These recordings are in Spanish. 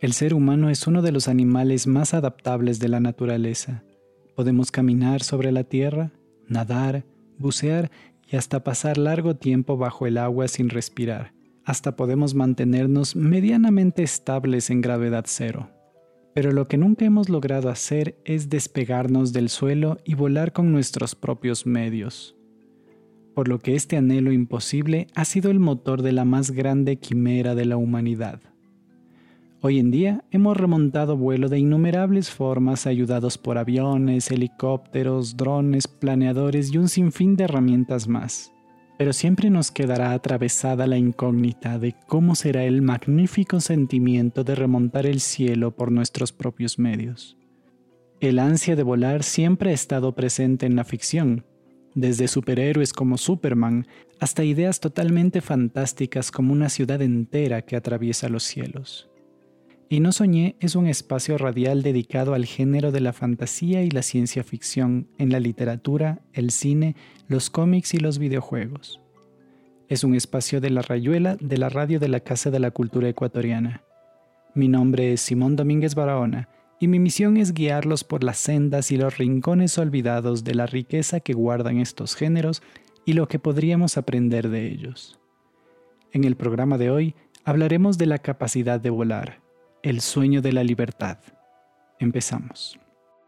El ser humano es uno de los animales más adaptables de la naturaleza. Podemos caminar sobre la tierra, nadar, bucear y hasta pasar largo tiempo bajo el agua sin respirar. Hasta podemos mantenernos medianamente estables en gravedad cero. Pero lo que nunca hemos logrado hacer es despegarnos del suelo y volar con nuestros propios medios. Por lo que este anhelo imposible ha sido el motor de la más grande quimera de la humanidad. Hoy en día hemos remontado vuelo de innumerables formas ayudados por aviones, helicópteros, drones, planeadores y un sinfín de herramientas más. Pero siempre nos quedará atravesada la incógnita de cómo será el magnífico sentimiento de remontar el cielo por nuestros propios medios. El ansia de volar siempre ha estado presente en la ficción, desde superhéroes como Superman hasta ideas totalmente fantásticas como una ciudad entera que atraviesa los cielos. Y No Soñé es un espacio radial dedicado al género de la fantasía y la ciencia ficción en la literatura, el cine, los cómics y los videojuegos. Es un espacio de La Rayuela de la radio de la Casa de la Cultura Ecuatoriana. Mi nombre es Simón Domínguez Barahona y mi misión es guiarlos por las sendas y los rincones olvidados de la riqueza que guardan estos géneros y lo que podríamos aprender de ellos. En el programa de hoy hablaremos de la capacidad de volar. El sueño de la libertad. Empezamos.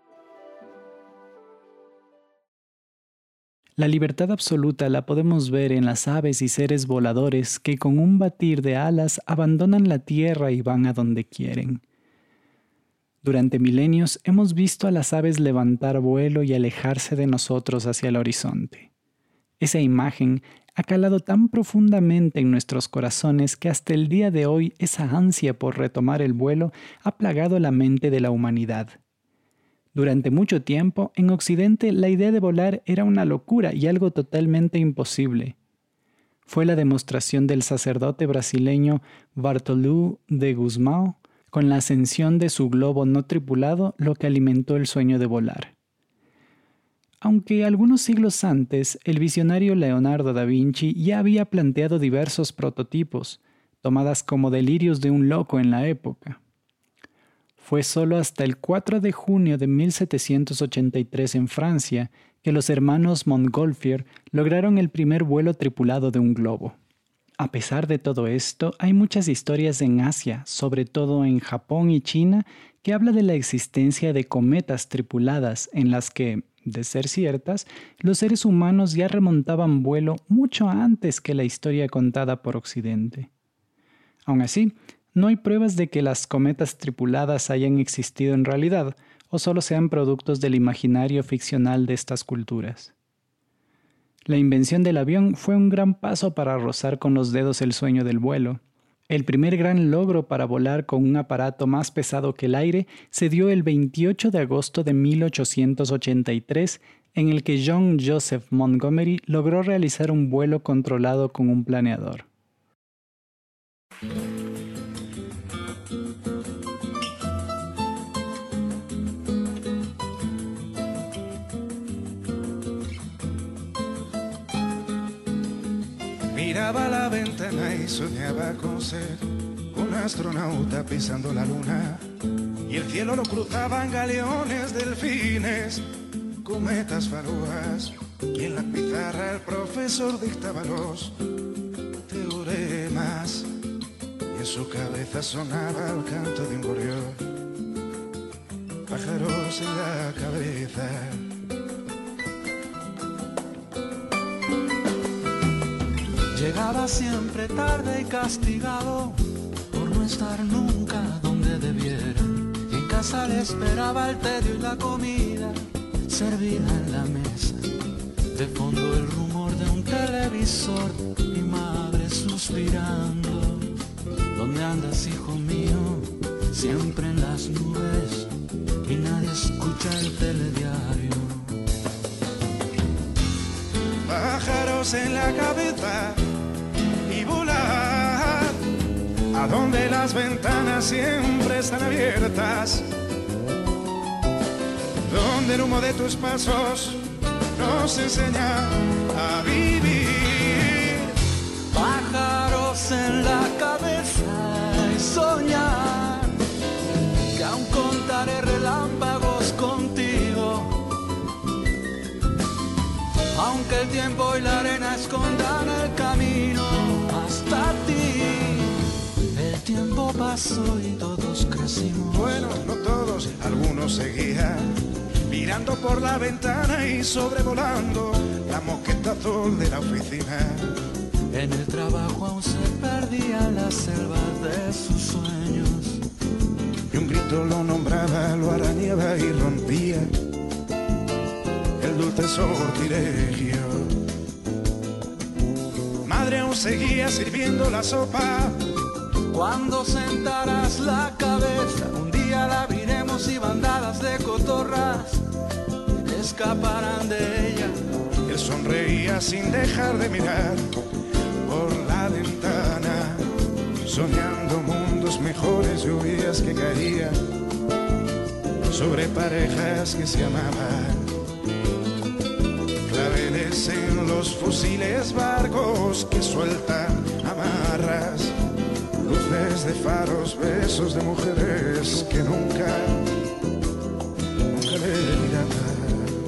La libertad absoluta la podemos ver en las aves y seres voladores que con un batir de alas abandonan la tierra y van a donde quieren. Durante milenios hemos visto a las aves levantar vuelo y alejarse de nosotros hacia el horizonte. Esa imagen ha calado tan profundamente en nuestros corazones que hasta el día de hoy esa ansia por retomar el vuelo ha plagado la mente de la humanidad. Durante mucho tiempo, en Occidente, la idea de volar era una locura y algo totalmente imposible. Fue la demostración del sacerdote brasileño Bartolomeu de Gusmão con la ascensión de su globo no tripulado lo que alimentó el sueño de volar. Aunque algunos siglos antes, el visionario Leonardo da Vinci ya había planteado diversos prototipos, tomadas como delirios de un loco en la época. Fue solo hasta el 4 de junio de 1783 en Francia que los hermanos Montgolfier lograron el primer vuelo tripulado de un globo. A pesar de todo esto, hay muchas historias en Asia, sobre todo en Japón y China, que habla de la existencia de cometas tripuladas en las que, de ser ciertas, los seres humanos ya remontaban vuelo mucho antes que la historia contada por Occidente. Aun así, no hay pruebas de que las cometas tripuladas hayan existido en realidad o solo sean productos del imaginario ficcional de estas culturas. La invención del avión fue un gran paso para rozar con los dedos el sueño del vuelo. El primer gran logro para volar con un aparato más pesado que el aire se dio el 28 de agosto de 1883, en el que John Joseph Montgomery logró realizar un vuelo controlado con un planeador. Miraba a la ventana y soñaba con ser un astronauta pisando la luna, y el cielo lo cruzaban galeones, delfines, cometas, falúas, y en la pizarra el profesor dictaba los teoremas, y en su cabeza sonaba el canto de un gorrión, pájaros en la cabeza. Llegaba siempre tarde y castigado por no estar nunca donde debiera. Y en casa le esperaba el tedio y la comida servida en la mesa. De fondo el rumor de un televisor, mi madre suspirando. ¿Dónde andas, hijo mío? Siempre en las nubes y nadie escucha el telediario. Pájaros en la cabeza y volar a donde las ventanas siempre están abiertas, donde el humo de tus pasos nos enseña a vivir. Pájaros en la cabeza y soñar aunque el tiempo y la arena escondan el camino hasta ti. El tiempo pasó y todos crecimos. Bueno, no todos, algunos seguían mirando por la ventana y sobrevolando la moqueta azul de la oficina. En el trabajo aún se perdían las selvas de sus sueños. Y un grito lo nombraba, lo arañaba y rompía el dulce sortilegio. Madre aún seguía sirviendo la sopa. Cuando sentarás la cabeza, un día la abriremos y bandadas de cotorras escaparán de ella. Él sonreía sin dejar de mirar por la ventana, soñando mundos mejores, lluvias que caían sobre parejas que se amaban, claveles en los fusiles, barcos que sueltan amarras, luces de faros, besos de mujeres que nunca le miraban.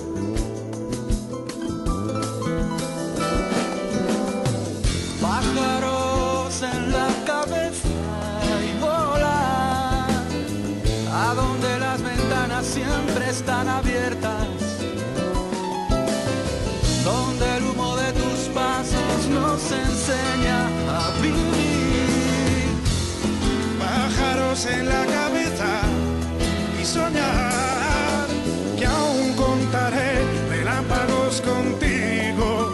Pájaros en la cabeza y volar a donde las ventanas siempre están abiertas, donde el humo de tus pasos nos enseña a vivir. Pájaros en la cabeza y soñar que aún contaré relámpagos contigo,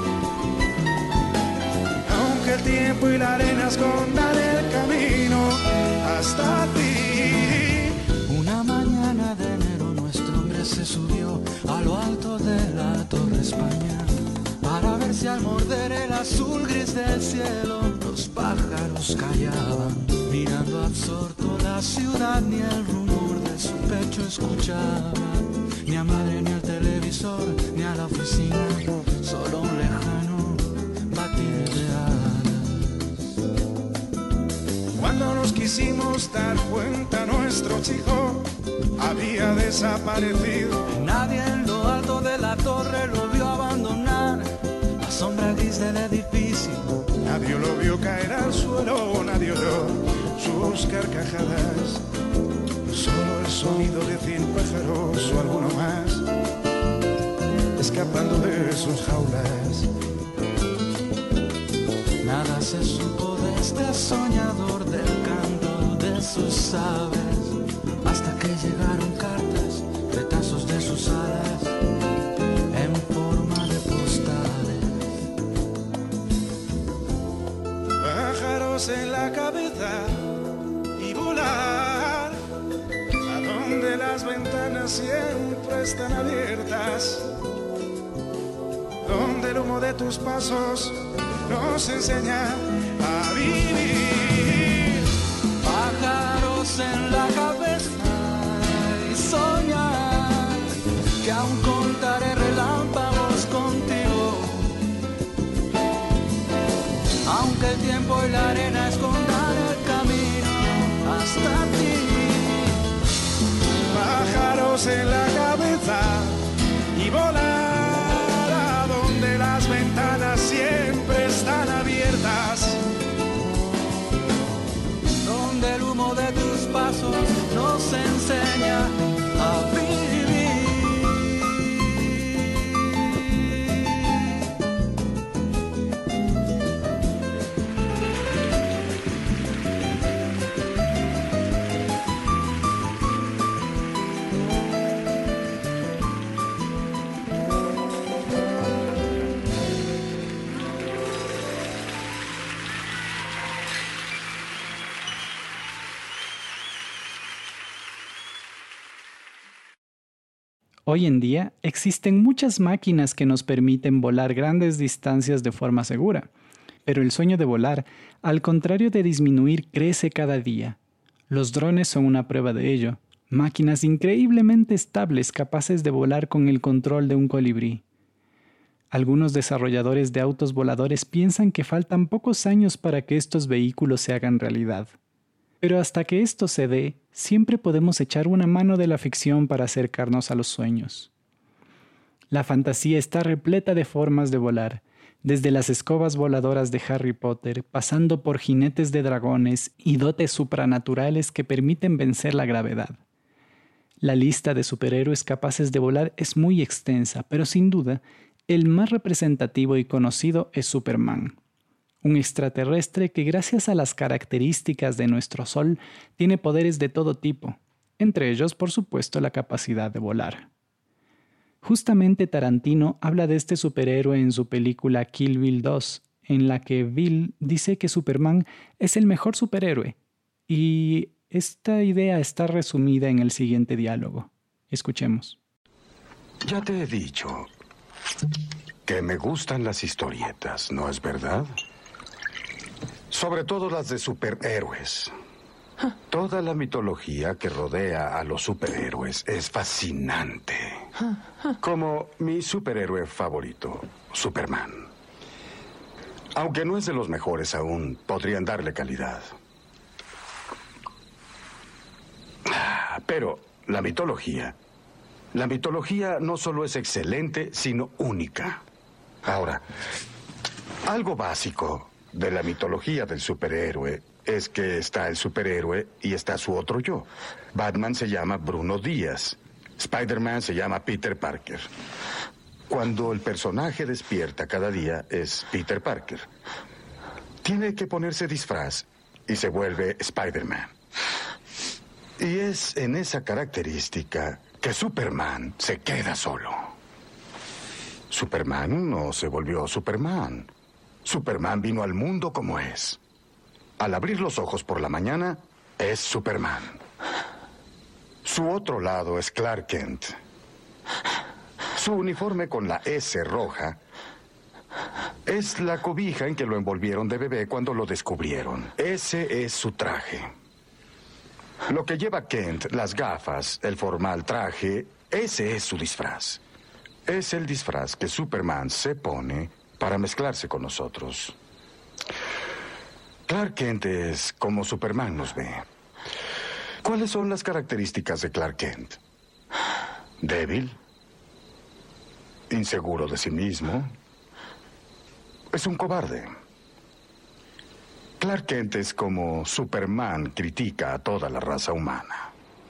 aunque el tiempo y la arena escondan el camino hasta ti. Una mañana de enero nuestro hombre se subió a lo alto de la Torre España para ver si al morder el azul gris del cielo los pájaros callaban. Mirando absorto la ciudad, ni el rumor de su pecho escuchaba, ni a madre, ni al televisor, ni a la oficina, solo un lejano batir de alas. Cuando nos quisimos dar cuenta, nuestro chico había desaparecido. Nadie en lo alto de la torre lo vio abandonar la sombra gris del edificio. Nadie lo vio caer al suelo, nadie oyó sus carcajadas, solo el sonido de 100 pájaros o alguno más escapando de sus jaulas. Nada se supo de este soñador, del canto de sus aves, hasta que llegaron cartas, retazos de sus alas en forma de postales. Pájaros en la cabeza y volar a donde las ventanas siempre están abiertas, donde el humo de tus pasos nos enseña a vivir. Pájaros en la cabeza y soñar que aún contaré relámpagos contigo, aunque el tiempo y la arena escondan el camino hasta ti. Pájaros en la cabeza y volar a donde las ventanas siempre están abiertas, donde el humo de tus pasos nos enseña a vivir. Hoy en día existen muchas máquinas que nos permiten volar grandes distancias de forma segura, pero el sueño de volar, al contrario de disminuir, crece cada día. Los drones son una prueba de ello, máquinas increíblemente estables capaces de volar con el control de un colibrí. Algunos desarrolladores de autos voladores piensan que faltan pocos años para que estos vehículos se hagan realidad. Pero hasta que esto se dé, siempre podemos echar una mano de la ficción para acercarnos a los sueños. La fantasía está repleta de formas de volar, desde las escobas voladoras de Harry Potter, pasando por jinetes de dragones y dotes supranaturales que permiten vencer la gravedad. La lista de superhéroes capaces de volar es muy extensa, pero sin duda, el más representativo y conocido es Superman, un extraterrestre que gracias a las características de nuestro Sol tiene poderes de todo tipo, entre ellos, por supuesto, la capacidad de volar. Justamente Tarantino habla de este superhéroe en su película Kill Bill 2, en la que Bill dice que Superman es el mejor superhéroe, y esta idea está resumida en el siguiente diálogo. Escuchemos. Ya te he dicho que me gustan las historietas, ¿no es verdad? Sobre todo las de superhéroes. Toda la mitología que rodea a los superhéroes es fascinante. Como mi superhéroe favorito, Superman. Aunque no es de los mejores aún, podrían darle calidad. Pero la mitología no solo es excelente, sino única. Ahora, algo básico de la mitología del superhéroe es que está el superhéroe y está su otro yo. Batman se llama Bruno Díaz. Spider-Man se llama Peter Parker. Cuando el personaje despierta cada día es Peter Parker. Tiene que ponerse disfraz y se vuelve Spider-Man. Y es en esa característica que Superman se queda solo. Superman no se volvió Superman. Superman vino al mundo como es. Al abrir los ojos por la mañana, es Superman. Su otro lado es Clark Kent. Su uniforme con la S roja es la cobija en que lo envolvieron de bebé cuando lo descubrieron. Ese es su traje. Lo que lleva Kent, las gafas, el formal traje, ese es su disfraz. Es el disfraz que Superman se pone para mezclarse con nosotros. Clark Kent es como Superman nos ve. ¿Cuáles son las características de Clark Kent? Débil, inseguro de sí mismo, es un cobarde. Clark Kent es como Superman critica a toda la raza humana.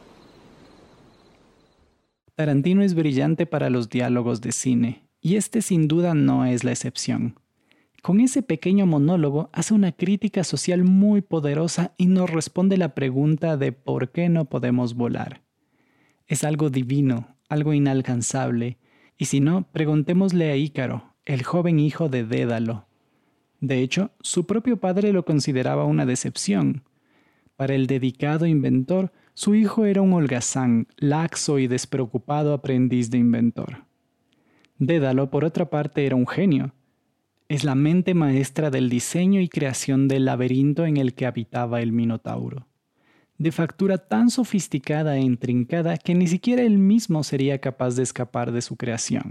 Tarantino es brillante para los diálogos de cine, y este sin duda no es la excepción. Con ese pequeño monólogo hace una crítica social muy poderosa y nos responde la pregunta de por qué no podemos volar. Es algo divino, algo inalcanzable, y si no, preguntémosle a Ícaro, el joven hijo de Dédalo. De hecho, su propio padre lo consideraba una decepción. Para el dedicado inventor, su hijo era un holgazán, laxo y despreocupado aprendiz de inventor. Dédalo, por otra parte, era un genio. Es la mente maestra del diseño y creación del laberinto en el que habitaba el Minotauro, de factura tan sofisticada e intrincada que ni siquiera él mismo sería capaz de escapar de su creación.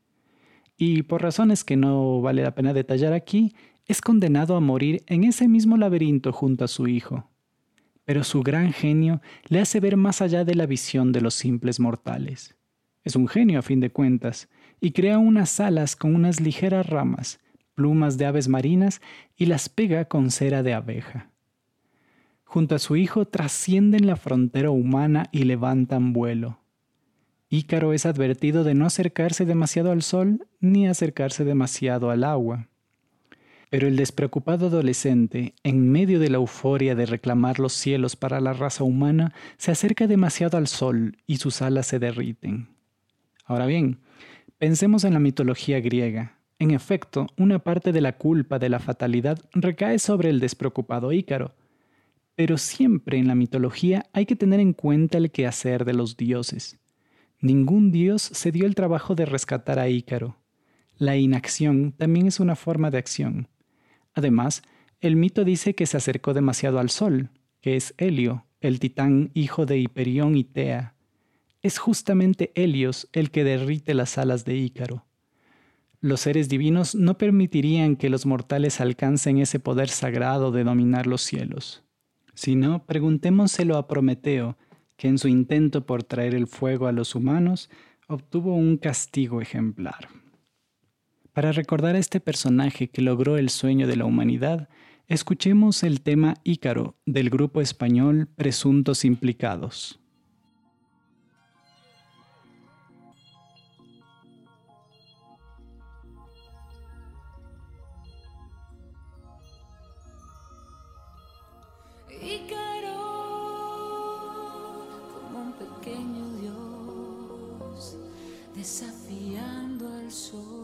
Y por razones que no vale la pena detallar aquí, es condenado a morir en ese mismo laberinto junto a su hijo. Pero su gran genio le hace ver más allá de la visión de los simples mortales. Es un genio a fin de cuentas, y crea unas alas con unas ligeras ramas, plumas de aves marinas y las pega con cera de abeja. Junto a su hijo trascienden la frontera humana y levantan vuelo. Ícaro es advertido de no acercarse demasiado al sol ni acercarse demasiado al agua. Pero el despreocupado adolescente, en medio de la euforia de reclamar los cielos para la raza humana, se acerca demasiado al sol y sus alas se derriten. Ahora bien, pensemos en la mitología griega. En efecto, una parte de la culpa de la fatalidad recae sobre el despreocupado Ícaro. Pero siempre en la mitología hay que tener en cuenta el quehacer de los dioses. Ningún dios se dio el trabajo de rescatar a Ícaro. La inacción también es una forma de acción. Además, el mito dice que se acercó demasiado al sol, que es Helio, el titán hijo de Hiperión y Tea. Es justamente Helios el que derrite las alas de Ícaro. Los seres divinos no permitirían que los mortales alcancen ese poder sagrado de dominar los cielos. Si no, preguntémoselo a Prometeo, que en su intento por traer el fuego a los humanos, obtuvo un castigo ejemplar. Para recordar a este personaje que logró el sueño de la humanidad, escuchemos el tema Ícaro del grupo español Presuntos Implicados. Ícaro, como un pequeño dios, desafiando al sol.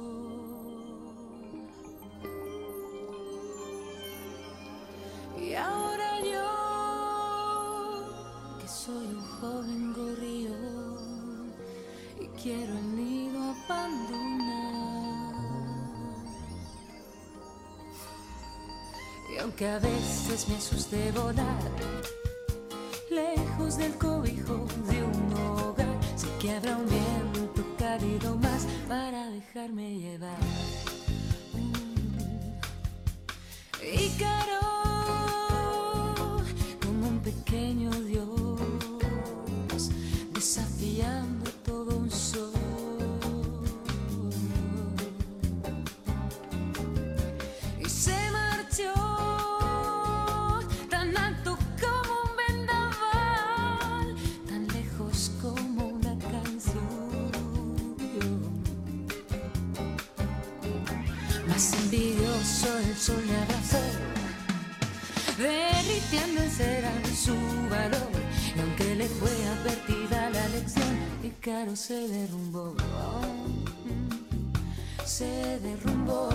Y ahora yo, que soy un joven gorrión y quiero el nido abandonar. Y aunque a veces me asuste volar lejos del cobijo de un hogar, sé que habrá un viento cálido más para dejarme llevar. Ícaro, como un pequeño dios, desafiando todo un sol. Y se marchó tan alto como un vendaval, tan lejos como una canción. Más envidioso el sol le abrazó, derritiendo en cera su valor. Y aunque le fue advertida la lección, Ícaro se derrumbó. Se derrumbó.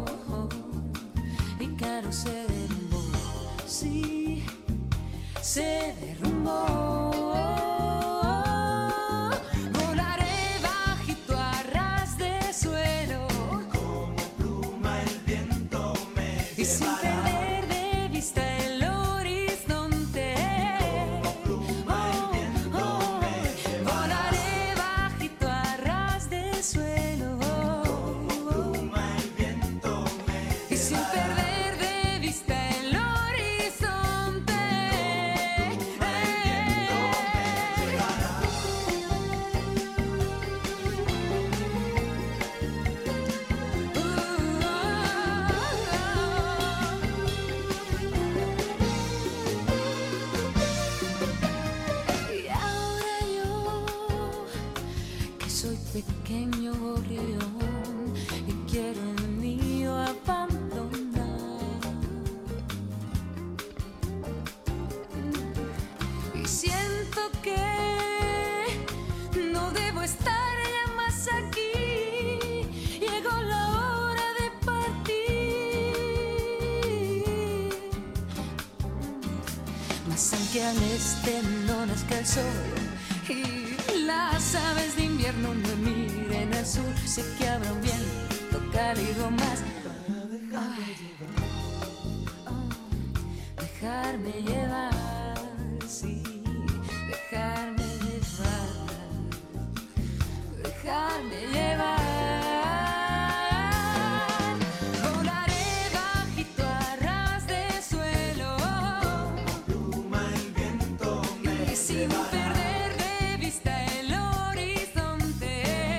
Ícaro se derrumbó. Sí, se derrumbó. Volaré bajito a ras de suelo, como pluma el viento me y sin perder de vista el horizonte. Volaré bajito a ras de suelo, como pluma el viento me y sin perder de vista el horizonte. Y ahora yo, que soy pequeño gorrión y quiero el nido abandonar. Y siento que no debo estar ya más aquí. Llegó la hora de partir. Mas aunque al este no nazca el sol y las aves de invierno no miren al sur, sé que habrá un viento cálido más para dejarme llevar, sí, dejarme llevar, dejarme llevar. Volaré bajito a ras de suelo, pluma el viento y sin perder de vista el horizonte.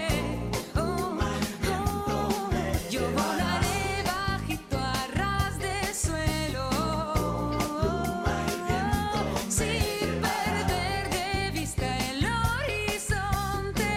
Yo volaré bajito a ras de suelo, sin perder de vista el horizonte.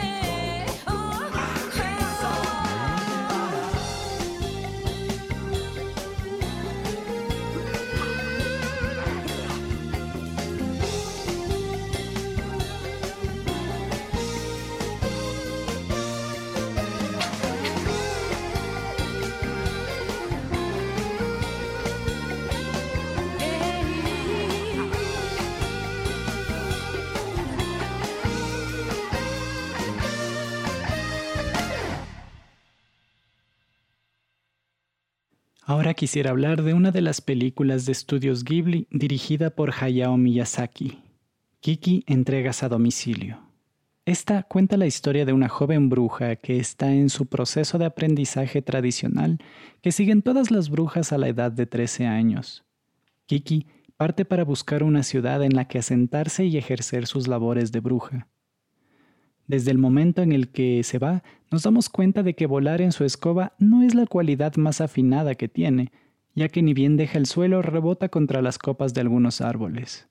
Ahora quisiera hablar de una de las películas de estudios Ghibli dirigida por Hayao Miyazaki, Kiki, entregas a domicilio. Esta cuenta la historia de una joven bruja que está en su proceso de aprendizaje tradicional que siguen todas las brujas a la edad de 13 años. Kiki parte para buscar una ciudad en la que asentarse y ejercer sus labores de bruja. Desde el momento en el que se va, nos damos cuenta de que volar en su escoba no es la cualidad más afinada que tiene, ya que ni bien deja el suelo rebota contra las copas de algunos árboles.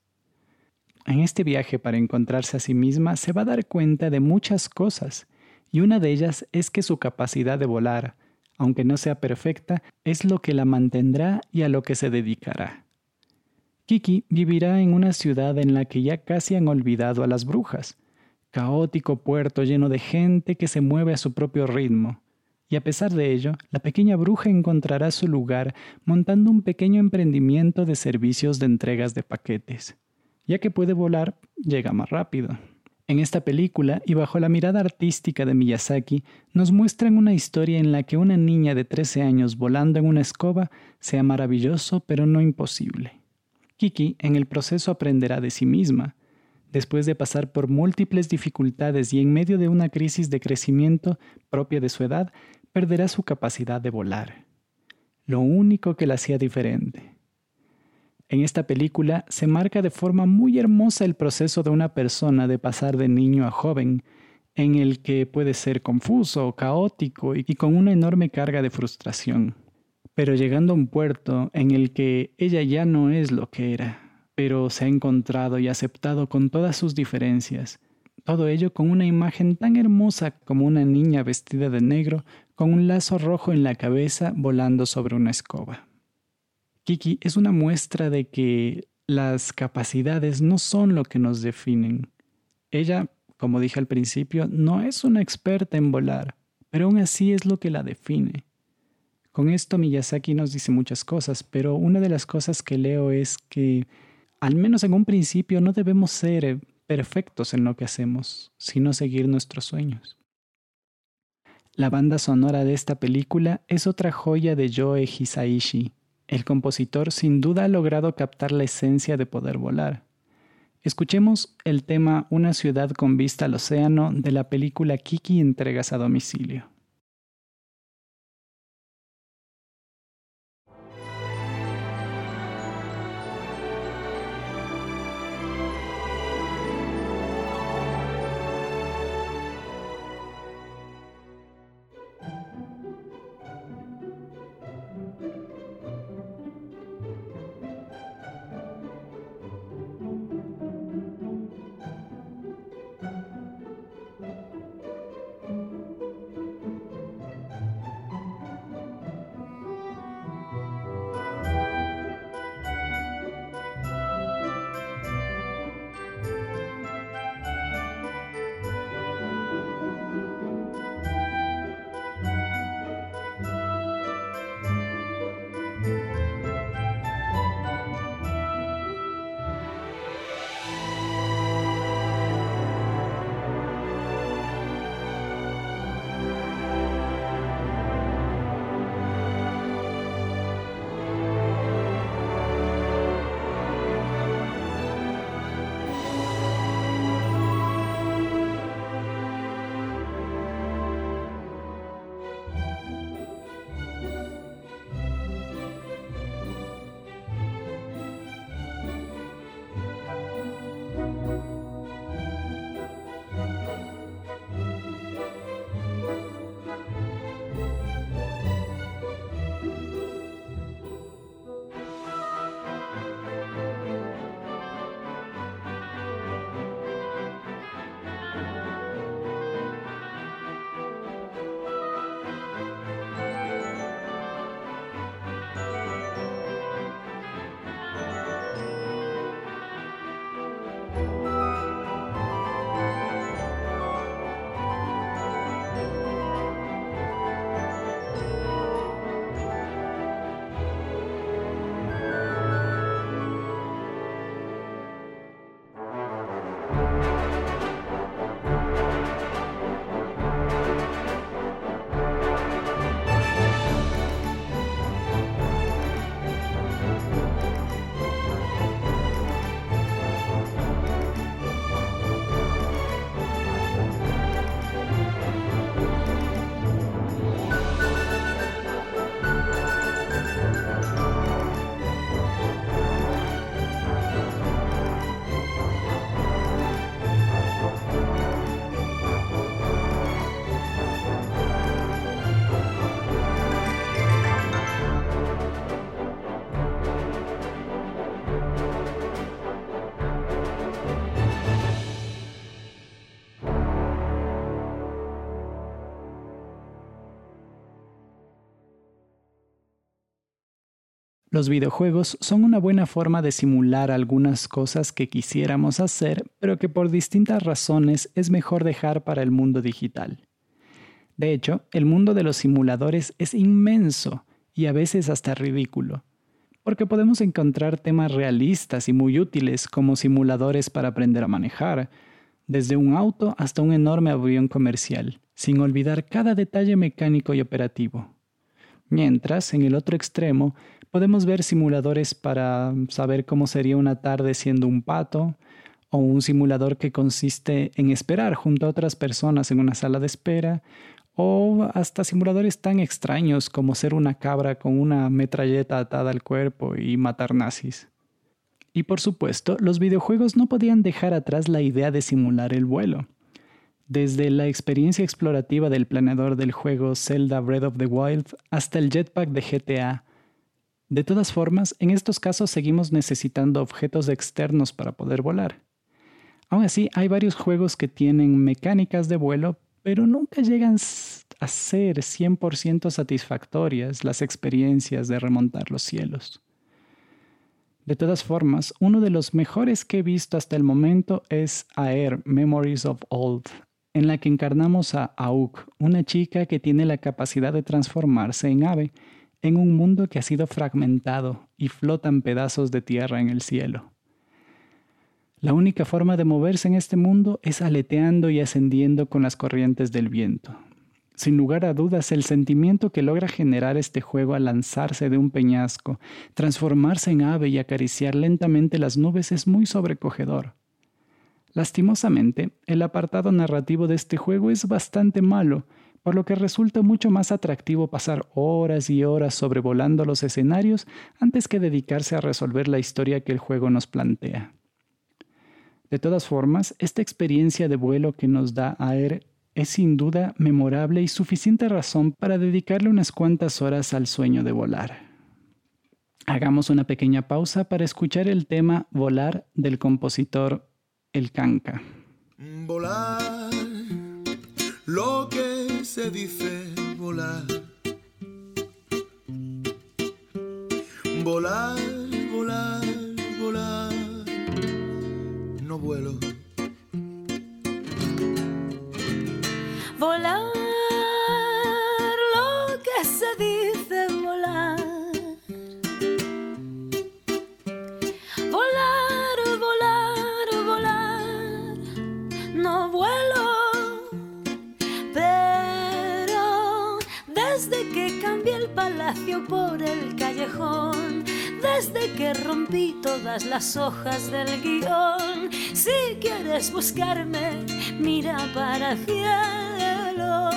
En este viaje para encontrarse a sí misma se va a dar cuenta de muchas cosas, y una de ellas es que su capacidad de volar, aunque no sea perfecta, es lo que la mantendrá y a lo que se dedicará. Kiki vivirá en una ciudad en la que ya casi han olvidado a las brujas, caótico puerto lleno de gente que se mueve a su propio ritmo. Y a pesar de ello, la pequeña bruja encontrará su lugar montando un pequeño emprendimiento de servicios de entregas de paquetes. Ya que puede volar, llega más rápido. En esta película, y bajo la mirada artística de Miyazaki, nos muestran una historia en la que una niña de 13 años volando en una escoba sea maravilloso pero no imposible. Kiki en el proceso aprenderá de sí misma. Después de pasar por múltiples dificultades y en medio de una crisis de crecimiento propia de su edad, perderá su capacidad de volar. Lo único que la hacía diferente. En esta película se marca de forma muy hermosa el proceso de una persona de pasar de niño a joven, en el que puede ser confuso, caótico y con una enorme carga de frustración. Pero llegando a un puerto en el que ella ya no es lo que era, pero se ha encontrado y aceptado con todas sus diferencias. Todo ello con una imagen tan hermosa como una niña vestida de negro con un lazo rojo en la cabeza volando sobre una escoba. Kiki es una muestra de que las capacidades no son lo que nos definen. Ella, como dije al principio, no es una experta en volar, pero aún así es lo que la define. Con esto Miyazaki nos dice muchas cosas, pero una de las cosas que leo es que, al menos en un principio, no debemos ser perfectos en lo que hacemos, sino seguir nuestros sueños. La banda sonora de esta película es otra joya de Joe Hisaishi. El compositor sin duda ha logrado captar la esencia de poder volar. Escuchemos el tema Una ciudad con vista al océano de la película Kiki Entregas a domicilio. Los videojuegos son una buena forma de simular algunas cosas que quisiéramos hacer, pero que por distintas razones es mejor dejar para el mundo digital. De hecho, el mundo de los simuladores es inmenso y a veces hasta ridículo, porque podemos encontrar temas realistas y muy útiles como simuladores para aprender a manejar, desde un auto hasta un enorme avión comercial, sin olvidar cada detalle mecánico y operativo. Mientras, en el otro extremo, podemos ver simuladores para saber cómo sería una tarde siendo un pato, o un simulador que consiste en esperar junto a otras personas en una sala de espera, o hasta simuladores tan extraños como ser una cabra con una metralleta atada al cuerpo y matar nazis. Y por supuesto, los videojuegos no podían dejar atrás la idea de simular el vuelo. Desde la experiencia explorativa del planeador del juego Zelda Breath of the Wild hasta el jetpack de GTA. De todas formas, en estos casos seguimos necesitando objetos externos para poder volar. Aún así, hay varios juegos que tienen mecánicas de vuelo, pero nunca llegan a ser 100% satisfactorias las experiencias de remontar los cielos. De todas formas, uno de los mejores que he visto hasta el momento es Aer, Memories of Old, en la que encarnamos a Auk, una chica que tiene la capacidad de transformarse en ave en un mundo que ha sido fragmentado y flotan pedazos de tierra en el cielo. La única forma de moverse en este mundo es aleteando y ascendiendo con las corrientes del viento. Sin lugar a dudas, el sentimiento que logra generar este juego al lanzarse de un peñasco, transformarse en ave y acariciar lentamente las nubes es muy sobrecogedor. Lastimosamente, el apartado narrativo de este juego es bastante malo, por lo que resulta mucho más atractivo pasar horas y horas sobrevolando los escenarios antes que dedicarse a resolver la historia que el juego nos plantea. De todas formas, esta experiencia de vuelo que nos da Aer es sin duda memorable y suficiente razón para dedicarle unas cuantas horas al sueño de volar. Hagamos una pequeña pausa para escuchar el tema Volar del compositor El Kanka. Volar, lo que se dice volar. Volar, volar, volar. No vuelo. Volar, lo que se dice volar. Volar, volar, volar. No vuelo, pero desde que cambié el palacio por el callejón, desde que rompí todas las hojas del guión, si quieres buscarme, mira para el cielo.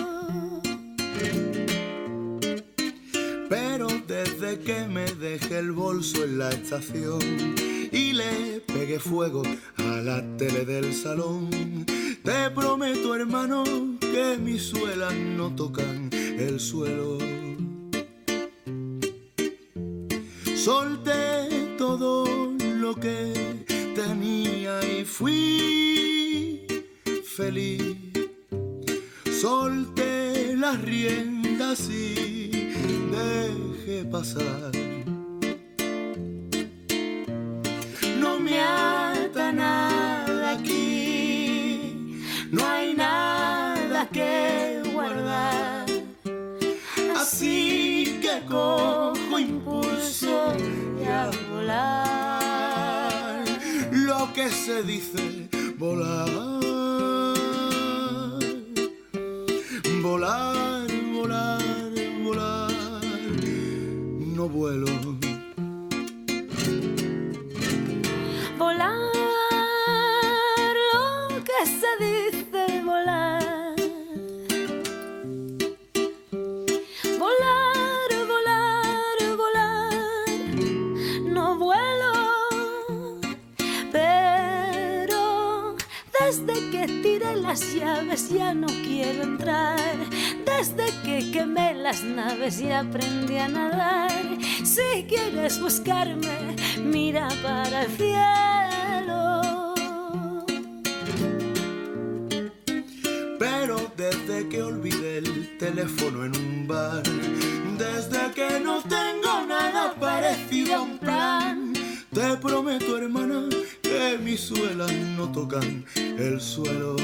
Pero desde que me dejé el bolso en la estación y le pegué fuego a la tele del salón, te prometo, hermano, que mis suelas no tocan el suelo. Solté todo lo que tenía y fui feliz. Solté las riendas y dejé pasar. No me ata nada aquí, no hay nada que guardar. Así que cojo impulso y a volar. Lo que se dice volar. Volar, volar, volar. No vuelo. Volar, lo que se dice volar. Volar, volar, volar. No vuelo, pero desde que tiré las llaves ya no quiero entrar. Desde que quemé las naves y aprendí a nadar. Si quieres buscarme, mira para el cielo. Pero desde que olvidé el teléfono en un bar, desde que no tengo nada para Te prometo, hermana, que mis suelas no tocan el suelo.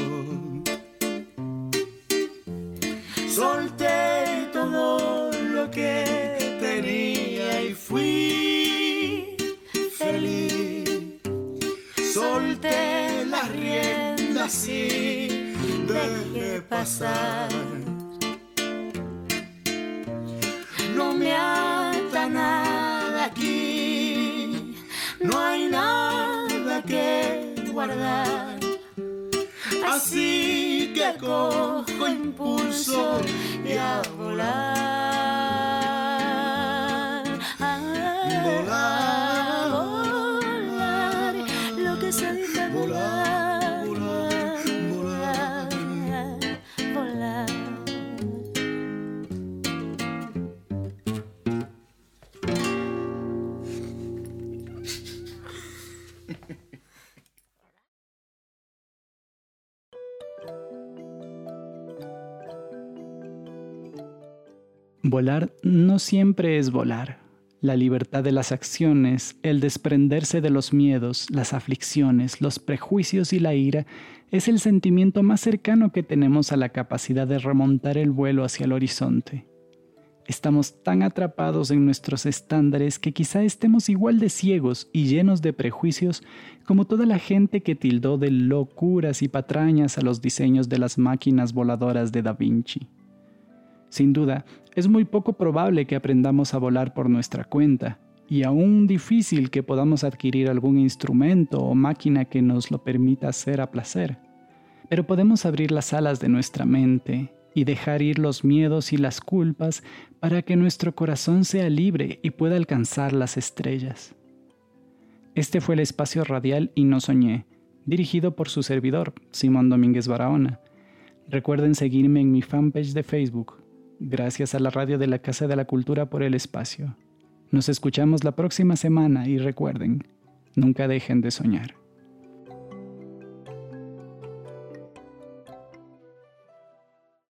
Solté todo lo que tenía y fui feliz. Solté las riendas y dejé pasar. No me ata nada aquí, no hay nada que guardar. Así que cojo impulso y a volar. Volar, volar, lo que se dice volar, volar, volar, volar. Volar no siempre es volar. La libertad de las acciones, el desprenderse de los miedos, las aflicciones, los prejuicios y la ira es el sentimiento más cercano que tenemos a la capacidad de remontar el vuelo hacia el horizonte. Estamos tan atrapados en nuestros estándares que quizá estemos igual de ciegos y llenos de prejuicios como toda la gente que tildó de locuras y patrañas a los diseños de las máquinas voladoras de Da Vinci. Sin duda, es muy poco probable que aprendamos a volar por nuestra cuenta, y aún difícil que podamos adquirir algún instrumento o máquina que nos lo permita hacer a placer. Pero podemos abrir las alas de nuestra mente y dejar ir los miedos y las culpas para que nuestro corazón sea libre y pueda alcanzar las estrellas. Este fue el espacio radial Y No Soñé, dirigido por su servidor, Simón Domínguez Barahona. Recuerden seguirme en mi fanpage de Facebook. Gracias a la radio de la Casa de la Cultura por el espacio. Nos escuchamos la próxima semana y recuerden, nunca dejen de soñar.